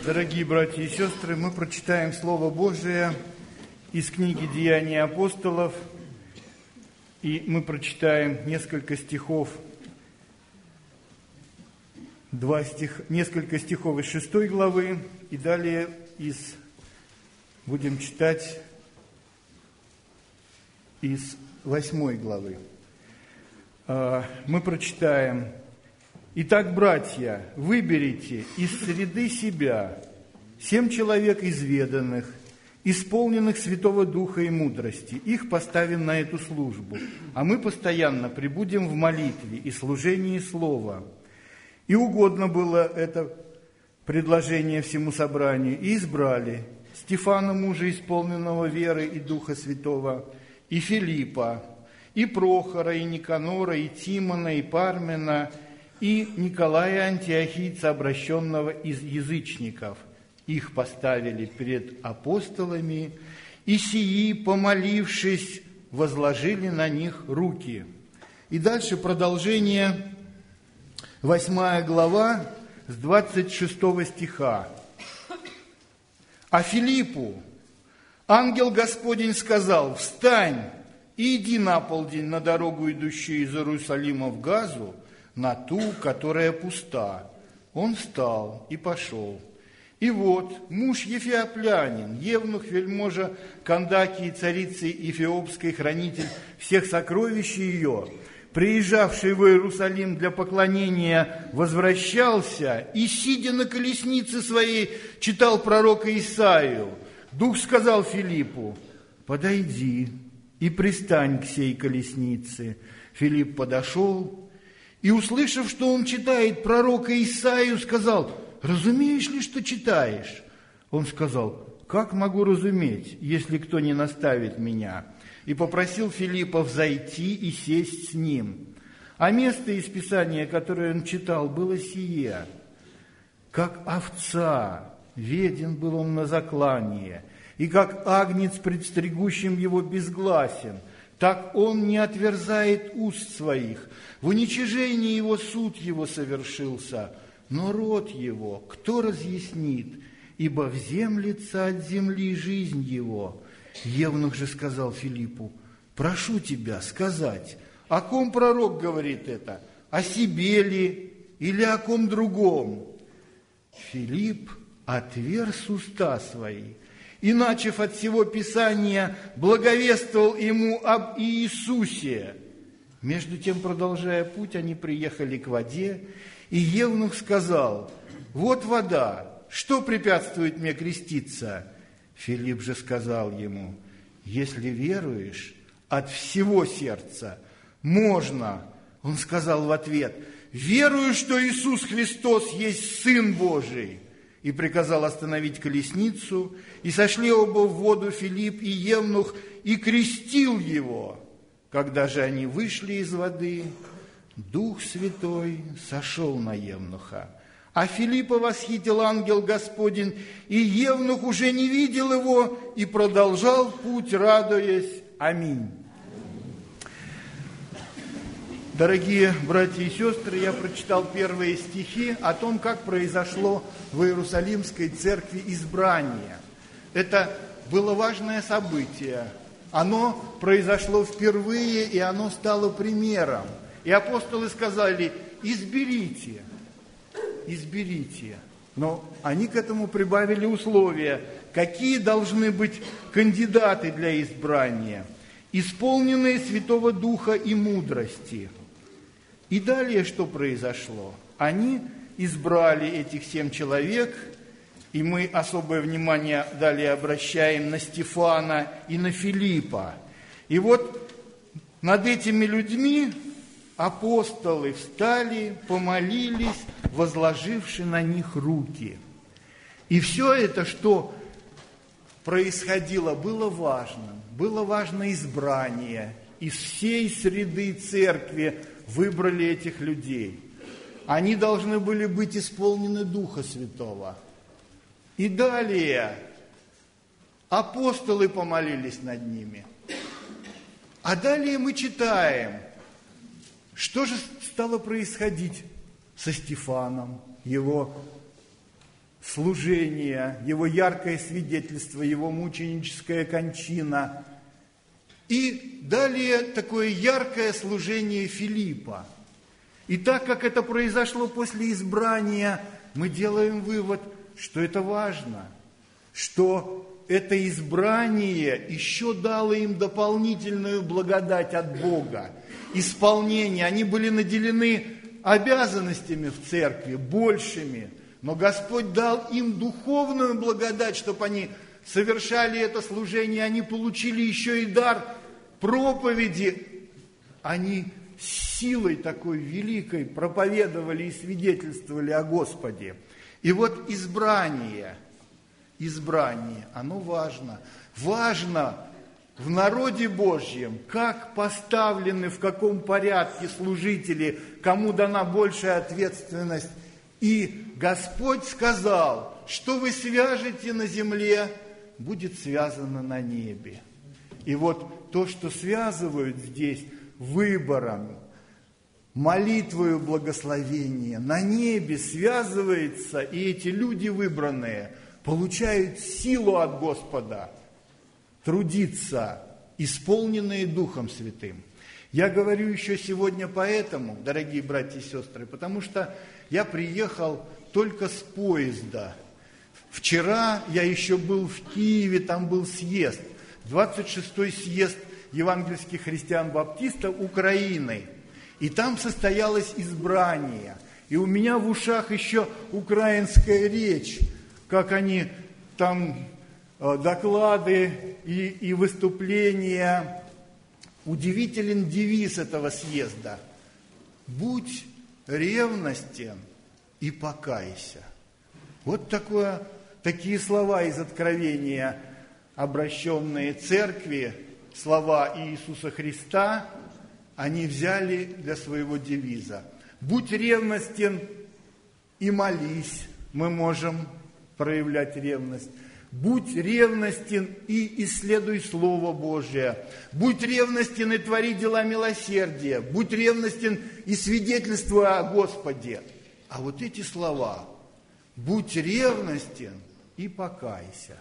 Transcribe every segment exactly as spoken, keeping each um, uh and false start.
Дорогие братья и сестры, мы прочитаем Слово Божие из книги «Деяния апостолов», и мы прочитаем несколько стихов, два стих, несколько стихов из шестой главы, и далее из, будем читать из восьмой главы. Мы прочитаем: «Итак, братья, выберите из среды себя семь человек изведанных, исполненных Святого Духа и мудрости. Их поставим на эту службу, а мы постоянно пребудем в молитве и служении Слова». И угодно было это предложение всему собранию, и избрали Стефана, мужа, исполненного веры и Духа Святого, и Филиппа, и Прохора, и Никанора, и Тимона, и Пармена, и Николая Антиохийца, обращенного из язычников. Их поставили перед апостолами, и сии, помолившись, возложили на них руки. И дальше продолжение, восьмая глава, с двадцать шестого стиха. «А Филиппу ангел Господень сказал: встань и иди на полдень на дорогу, идущую из Иерусалима в Газу, на ту, которая пуста. Он встал и пошел. И вот муж Ефиоплянин, евнух вельможа Кандакии, царицы Эфиопской, хранитель всех сокровищ ее, приезжавший в Иерусалим для поклонения, возвращался и, сидя на колеснице своей, читал пророка Исаию. Дух сказал Филиппу: подойди и пристань к сей колеснице. Филипп подошел и, услышав, что он читает пророка Исаию, сказал: разумеешь ли, что читаешь? Он сказал: как могу разуметь, если кто не наставит меня? И попросил Филиппа взойти и сесть с ним. А место из Писания, которое он читал, было сие: как овца веден был он на заклание, и как агнец пред стригущим его безгласен, так он не отверзает уст своих. В уничижении его суд его совершился, но род его кто разъяснит? Ибо вземлется от земли жизнь его». Евнух же сказал Филиппу: прошу тебя сказать, о ком пророк говорит это, о себе ли или о ком другом? Филипп отверз уста свои и, начав от всего Писания, благовествовал ему об Иисусе. Между тем, продолжая путь, они приехали к воде, и евнух сказал: вот вода, что препятствует мне креститься? Филипп же сказал ему: если веруешь от всего сердца, можно. Он сказал в ответ: верую, что Иисус Христос есть Сын Божий. И приказал остановить колесницу, и сошли оба в воду, Филипп и евнух, и крестил его. Когда же они вышли из воды, Дух Святой сошел на евнуха. А Филиппа восхитил ангел Господень, и евнух уже не видел его, и продолжал путь, радуясь. Аминь. Дорогие братья и сестры, я прочитал первые стихи о том, как произошло в Иерусалимской церкви избрание. Это было важное событие. Оно произошло впервые, и оно стало примером. И апостолы сказали: изберите, изберите. Но они к этому прибавили условия, какие должны быть кандидаты для избрания: исполненные Святого Духа и мудрости. И далее что произошло? Они избрали этих семь человек, и мы особое внимание далее обращаем на Стефана и на Филиппа. И вот над этими людьми апостолы встали, помолились, возложивши на них руки. И все это, что происходило, было важным. Было важно избрание. Из всей среды церкви выбрали этих людей. Они должны были быть исполнены Духа Святого. И далее апостолы помолились над ними. А далее мы читаем, что же стало происходить со Стефаном, его служение, его яркое свидетельство, его мученическая кончина. И далее такое яркое служение Филиппа. И так как это произошло после избрания, мы делаем вывод, что это важно, что это избрание еще дало им дополнительную благодать от Бога, исполнение. Они были наделены обязанностями в церкви, большими, но Господь дал им духовную благодать, чтобы они совершали это служение, они получили еще и дар проповеди. Они силой такой великой проповедовали и свидетельствовали о Господе. И вот избрание, избрание, оно важно. Важно в народе Божьем, как поставлены, в каком порядке служители, кому дана большая ответственность. И Господь сказал, что вы свяжете на земле, будет связано на небе. И вот то, что связывают здесь выбором, молитвою благословения, на небе связывается, и эти люди выбранные получают силу от Господа трудиться, исполненные Духом Святым. Я говорю еще сегодня поэтому, дорогие братья и сестры, потому что я приехал только с поезда. Вчера я еще был в Киеве, там был съезд, двадцать шестой съезд евангельских христиан-баптистов Украины. И там состоялось избрание. И у меня в ушах еще украинская речь, как они там э, доклады и, и выступления. Удивителен девиз этого съезда. Будь ревностен и покайся. Вот такое, такие слова из Откровения, обращенные церкви, слова Иисуса Христа, они взяли для своего девиза. Будь ревностен и молись. Мы можем проявлять ревность. Будь ревностен и исследуй Слово Божие. Будь ревностен и твори дела милосердия. Будь ревностен и свидетельствуй о Господе. А вот эти слова: будь ревностен и покайся.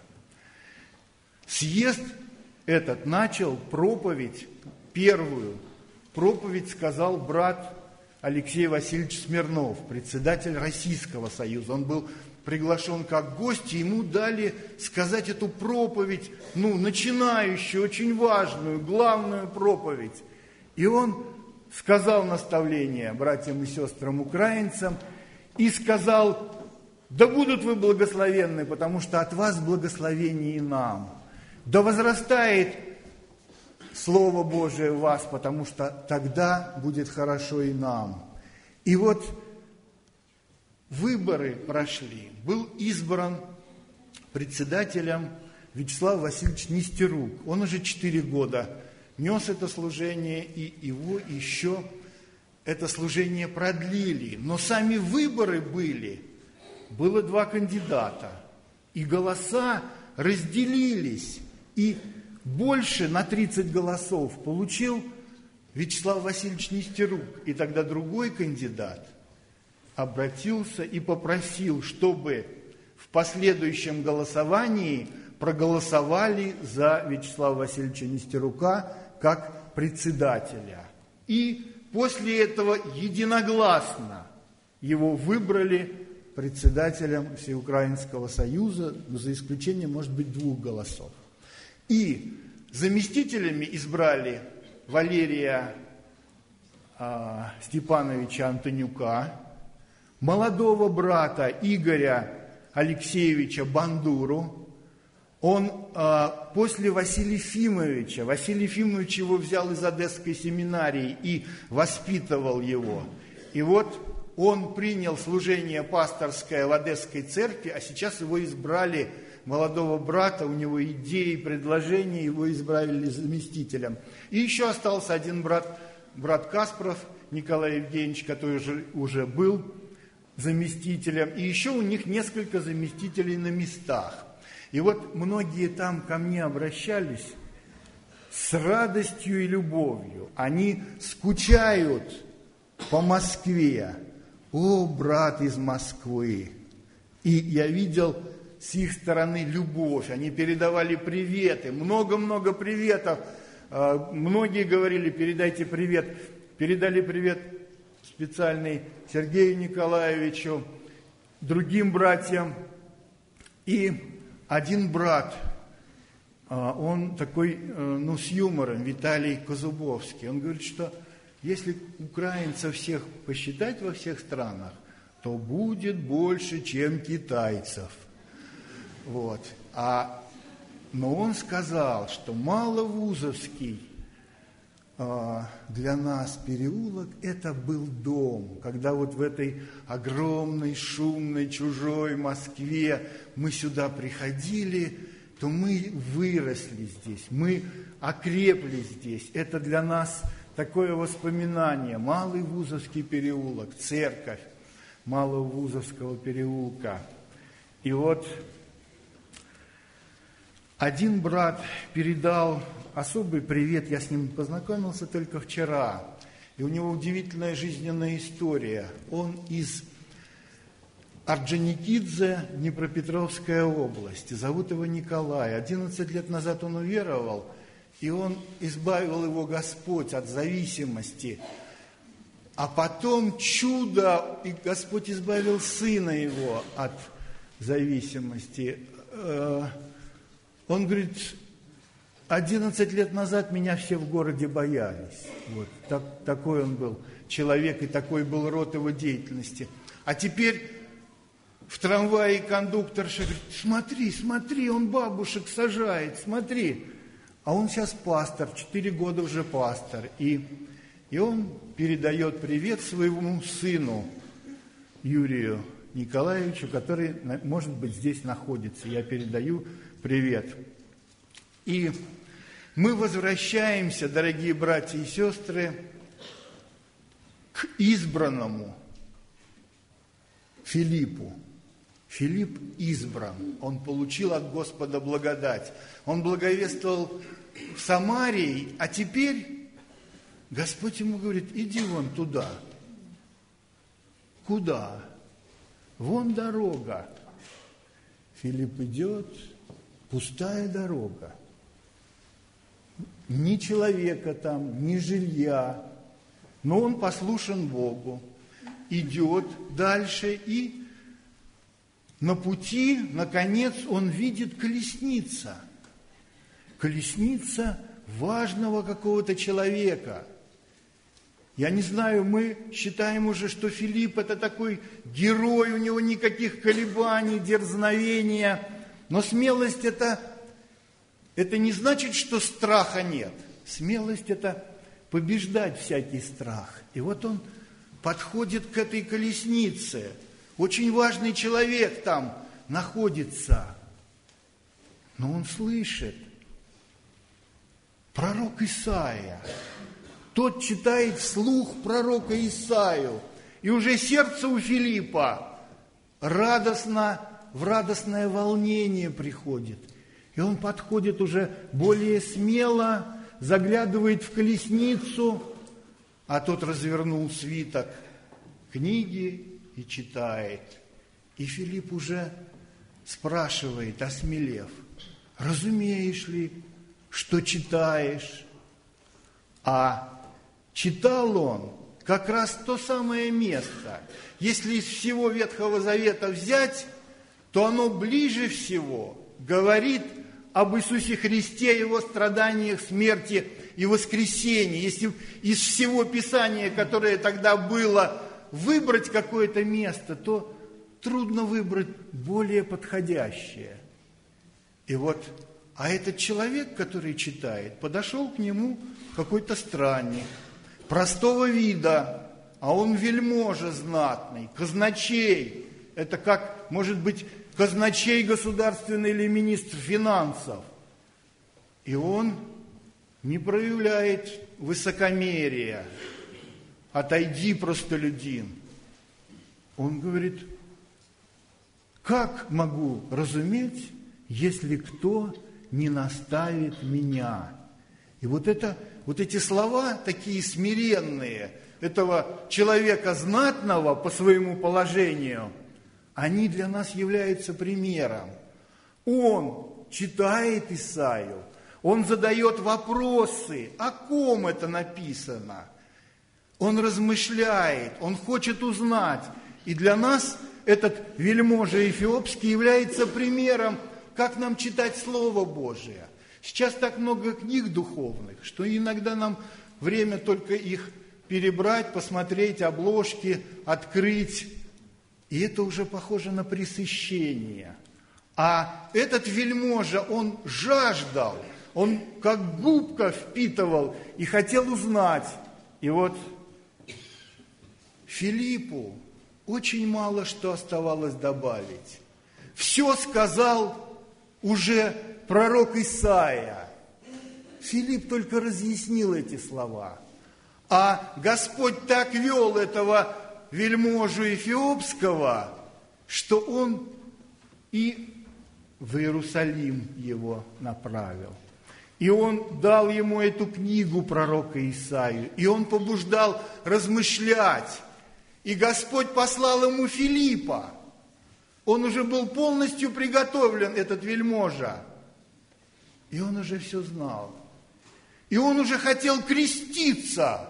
Съезд этот начал проповедь, первую проповедь сказал брат Алексей Васильевич Смирнов, председатель Российского Союза. Он был приглашен как гость, и ему дали сказать эту проповедь, ну, начинающую, очень важную, главную проповедь. И он сказал наставление братьям и сестрам украинцам, и сказал: да будут вы благословенны, потому что от вас благословение и нам. Да возрастает Слово Божие в вас, потому что тогда будет хорошо и нам. И вот выборы прошли. Был избран председателем Вячеслав Васильевич Нестерук. Он уже четыре года нес это служение, и его еще это служение продлили. Но сами выборы были. Было два кандидата. И голоса разделились. И больше на тридцать голосов получил Вячеслав Васильевич Нестерук. И тогда другой кандидат обратился и попросил, чтобы в последующем голосовании проголосовали за Вячеслава Васильевича Нестерука как председателя. И после этого единогласно его выбрали председателем Всеукраинского Союза, за исключением, может быть, двух голосов. И заместителями избрали Валерия э, Степановича Антонюка, молодого брата Игоря Алексеевича Бандуру. Он э, после Василия Ефимовича, Василий Ефимович его взял из Одесской семинарии и воспитывал его. И вот он принял служение пасторское в Одесской церкви, а сейчас его избрали, молодого брата, у него идеи, предложения, его избрали заместителем. И еще остался один брат, брат Каспров, Николай Евгеньевич, который уже, уже был заместителем. И еще у них несколько заместителей на местах. И вот многие там ко мне обращались с радостью и любовью. Они скучают по Москве. О, брат из Москвы, И я видел с их стороны любовь. Они передавали приветы, много-много приветов. Многие говорили: передайте привет. Передали привет специальный Сергею Николаевичу, другим братьям. И один брат, он такой, ну, с юмором, Виталий Козубовский, он говорит, что если украинцев всех посчитать во всех странах, то будет больше, чем китайцев. Вот. А, но он сказал, что Маловузовский а, для нас переулок – это был дом. Когда вот в этой огромной, шумной, чужой Москве мы сюда приходили, то мы выросли здесь, мы окрепли здесь. Это для нас такое воспоминание. Малый Вузовский переулок, церковь Малого Вузовского переулка. И вот один брат передал особый привет, я с ним познакомился только вчера, и у него удивительная жизненная история. Он из Орджоникидзе, Днепропетровская область, зовут его Николай. одиннадцать лет назад он уверовал, и он избавил его Господь от зависимости. А потом чудо, и Господь избавил сына его от зависимости. Он говорит: одиннадцать лет назад меня все в городе боялись. Вот так, такой он был человек, и такой был род его деятельности. А теперь в трамвае кондукторша говорит: смотри, смотри, он бабушек сажает, смотри. А он сейчас пастор, четыре года уже пастор. И, и он передает привет своему сыну Юрию Николаевичу, который, может быть, здесь находится. Я передаю привет. И мы возвращаемся, дорогие братья и сестры, к избранному Филиппу. Филипп избран, он получил от Господа благодать. Он благовествовал в Самарии, а теперь Господь ему говорит: иди вон туда. Куда? Вон дорога. Филипп идет, пустая дорога. Ни человека там, ни жилья. Но он послушен Богу. Идет дальше, и на пути, наконец, он видит колесница. Колесница важного какого-то человека. Я не знаю, мы считаем уже, что Филипп – это такой герой, у него никаких колебаний, дерзновения. Но смелость – это, это не значит, что страха нет. Смелость – это побеждать всякий страх. И вот он подходит к этой колеснице. Очень важный человек там находится. Но он слышит. Пророк Исаия. Тот читает вслух пророка Исаию. И уже сердце у Филиппа радостно, в радостное волнение приходит. И он подходит уже более смело, заглядывает в колесницу, а тот развернул свиток книги и читает. И Филипп уже спрашивает, осмелев: разумеешь ли, что читаешь? А читал он как раз то самое место. Если из всего Ветхого Завета взять, то оно ближе всего говорит об Иисусе Христе, Его страданиях, смерти и воскресении. Если из всего Писания, которое тогда было, выбрать какое-то место, то трудно выбрать более подходящее. И вот, а этот человек, который читает, подошел к нему какой-то странник, простого вида, а он вельможа знатный, казначей. Это как, может быть, казначей государственный или министр финансов. И он не проявляет высокомерия. Отойди, простолюдин. Он говорит: как могу разуметь, если кто не наставит меня? И вот, это, вот эти слова, такие смиренные, этого человека знатного по своему положению, они для нас являются примером. Он читает Исаию, он задает вопросы, о ком это написано. Он размышляет, он хочет узнать. И для нас этот вельможа эфиопский является примером, как нам читать Слово Божие. Сейчас так много книг духовных, что иногда нам время только их перебрать, посмотреть обложки, открыть. И это уже похоже на пресыщение. А этот вельможа, он жаждал, он как губка впитывал и хотел узнать. И вот Филиппу очень мало что оставалось добавить. Все сказал уже пророк Исаия. Филипп только разъяснил эти слова. А Господь так вел этого вельможу эфиопского, что он и в Иерусалим его направил. И он дал ему эту книгу пророка Исаию, и он побуждал размышлять. И Господь послал ему Филиппа. Он уже был полностью приготовлен, этот вельможа. И он уже все знал. И он уже хотел креститься.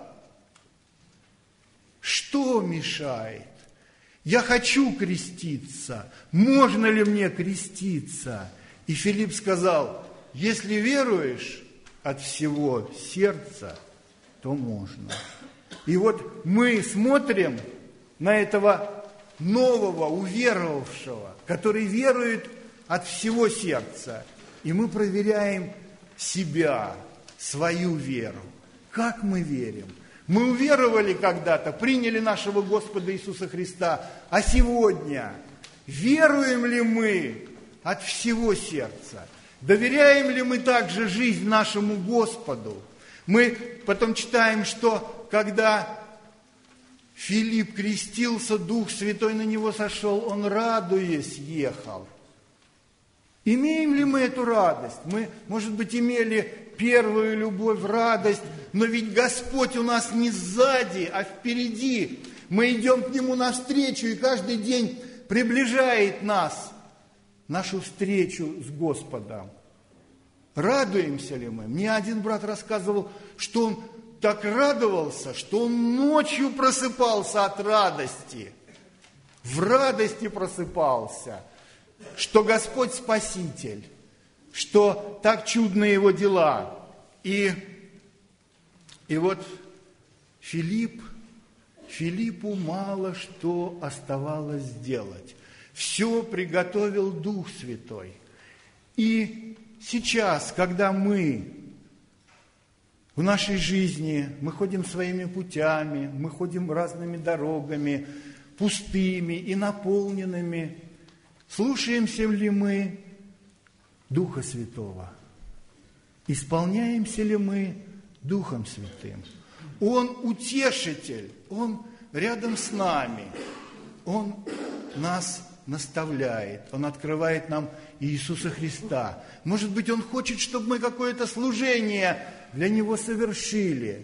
Что мешает? Я хочу креститься. Можно ли мне креститься? И Филипп сказал: если веруешь от всего сердца, то можно. И вот мы смотрим на этого нового, уверовавшего, который верует от всего сердца. И мы проверяем себя, свою веру. Как мы верим? Мы уверовали когда-то, приняли нашего Господа Иисуса Христа, а сегодня веруем ли мы от всего сердца? Доверяем ли мы также жизнь нашему Господу? Мы потом читаем, что когда Филипп крестился, Дух Святой на него сошел, он, радуясь, ехал. Имеем ли мы эту радость? Мы, может быть, имели первую любовь, радость, но ведь Господь у нас не сзади, а впереди. Мы идем к Нему навстречу, и каждый день приближает нас, нашу встречу с Господом. Радуемся ли мы? Мне один брат рассказывал, что он так радовался, что он ночью просыпался от радости. В радости просыпался, что Господь Спаситель, что так чудны Его дела. И, и вот Филипп, Филиппу мало что оставалось сделать. Все приготовил Дух Святой. И сейчас, когда мы в нашей жизни, мы ходим своими путями, мы ходим разными дорогами, пустыми и наполненными, слушаемся ли мы Духа Святого? Исполняемся ли мы Духом Святым? Он утешитель, Он рядом с нами, Он нас наставляет, Он открывает нам Иисуса Христа. Может быть, Он хочет, чтобы мы какое-то служение для Него совершили.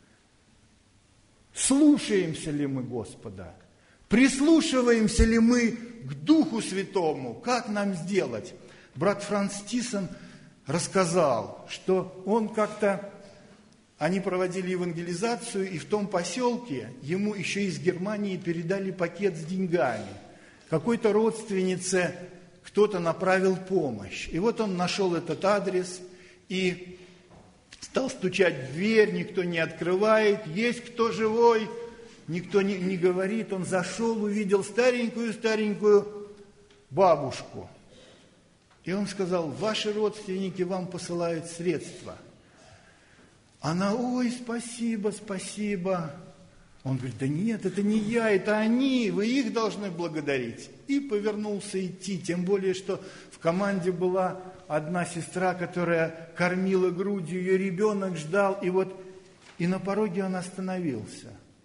Слушаемся ли мы Господа? Прислушиваемся ли мы к Духу Святому? Как нам сделать? Брат Франц Тисон рассказал, что он как-то, они проводили евангелизацию, и в том поселке ему еще из Германии передали пакет с деньгами. Какой-то родственнице кто-то направил помощь. И вот он нашел этот адрес и стал стучать в дверь, никто не открывает. Есть кто живой? Никто не, не говорит. Он зашел, увидел старенькую-старенькую бабушку. И он сказал: ваши родственники вам посылают средства. Она: ой, спасибо, спасибо. Он говорит: да нет, это не я, это они, вы их должны благодарить. И повернулся идти, тем более, что в команде была одна сестра, которая кормила грудью, ее ребенок ждал, и вот и на пороге он остановился.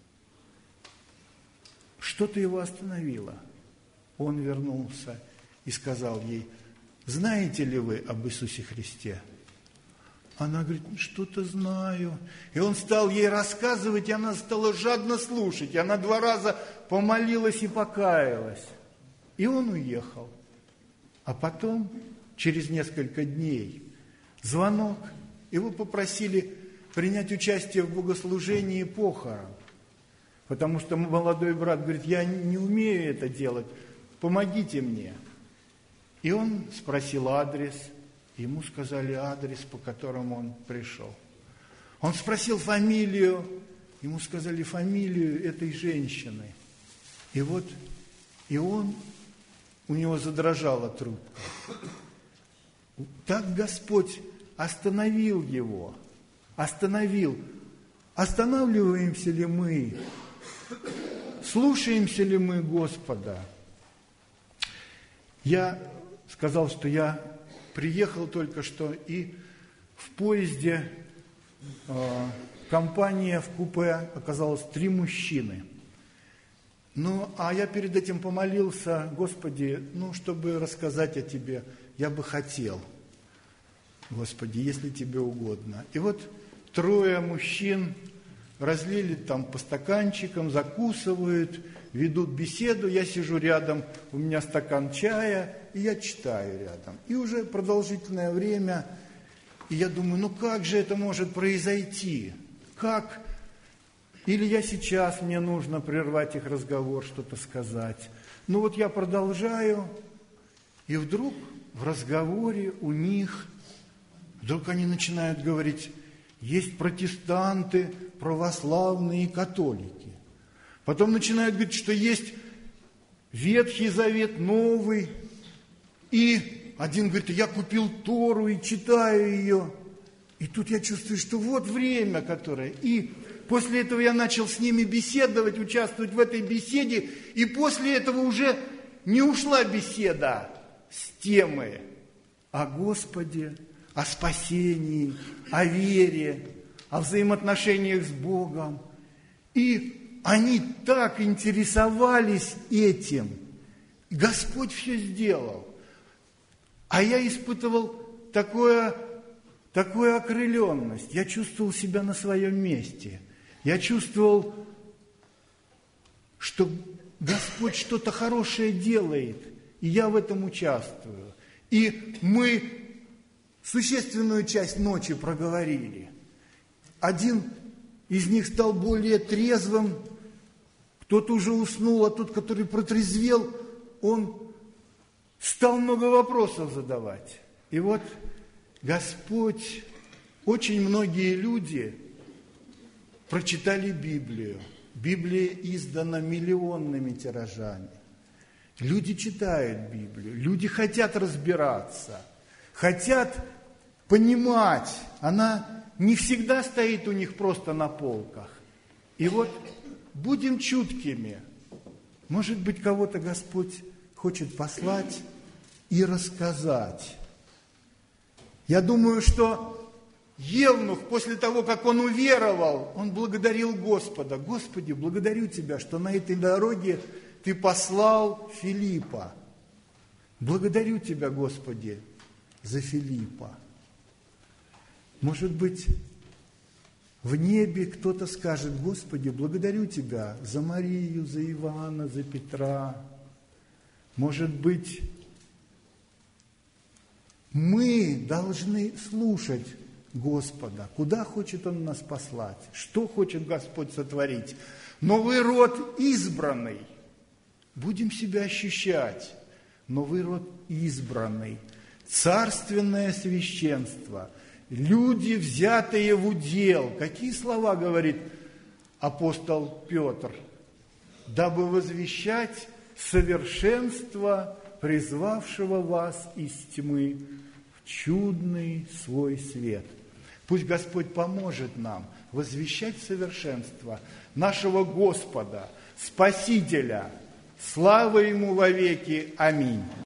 Что-то его остановило. Он вернулся и сказал ей: знаете ли вы об Иисусе Христе? Она говорит: что-то знаю. И он стал ей рассказывать, и она стала жадно слушать. И она два раза помолилась и покаялась. И он уехал. А потом, через несколько дней, звонок. Его попросили принять участие в богослужении похорон. Потому что молодой брат говорит, я не умею это делать, помогите мне. И он спросил адрес, ему сказали адрес, по которому он пришел. Он спросил фамилию, ему сказали фамилию этой женщины. И вот, и он, у него задрожала трубка. Так Господь остановил его, остановил. Останавливаемся ли мы? Слушаемся ли мы Господа? Я сказал, что я приехал только что, и в поезде э, компания в купе оказалось три мужчины. Ну, а я перед этим помолился, Господи, ну, чтобы рассказать о Тебе, я бы хотел, Господи, если Тебе угодно. И вот трое мужчин разлили там по стаканчикам, закусывают, ведут беседу, я сижу рядом, у меня стакан чая, и я читаю рядом. И уже продолжительное время, и я думаю, ну как же это может произойти? Как? Или я сейчас, мне нужно прервать их разговор, что-то сказать. Ну вот я продолжаю, и вдруг в разговоре у них, вдруг они начинают говорить, есть протестанты, православные и католики. Потом начинают говорить, что есть Ветхий Завет, Новый. И один говорит, я купил Тору и читаю ее. И тут я чувствую, что вот время, которое... И после этого я начал с ними беседовать, участвовать в этой беседе. И после этого уже не ушла беседа с темы о Господе, о спасении, о вере, о взаимоотношениях с Богом. И они так интересовались этим. Господь все сделал. А я испытывал такое, такую окрыленность. Я чувствовал себя на своем месте. Я чувствовал, что Господь что-то хорошее делает, и я в этом участвую. И мы существенную часть ночи проговорили. Один из них стал более трезвым, кто-то уже уснул, а тот, который протрезвел, он стал много вопросов задавать. И вот Господь, очень многие люди прочитали Библию. Библия издана миллионными тиражами. Люди читают Библию, люди хотят разбираться, хотят понимать. Она не всегда стоит у них просто на полках. И вот будем чуткими. Может быть, кого-то Господь хочет послать и рассказать. Я думаю, что Евнух, после того, как он уверовал, он благодарил Господа. Господи, благодарю Тебя, что на этой дороге Ты послал Филиппа. Благодарю Тебя, Господи, за Филиппа. Может быть, в небе кто-то скажет, Господи, благодарю Тебя за Марию, за Ивана, за Петра. Может быть, мы должны слушать Господа, куда хочет Он нас послать, что хочет Господь сотворить. Новый род избранный. Будем себя ощущать. Новый род избранный. Царственное священство. Люди, взятые в удел. Какие слова говорит апостол Петр? Дабы возвещать совершенство призвавшего вас из тьмы в чудный свой свет. Пусть Господь поможет нам возвещать совершенство нашего Господа, Спасителя. Слава Ему вовеки. Аминь.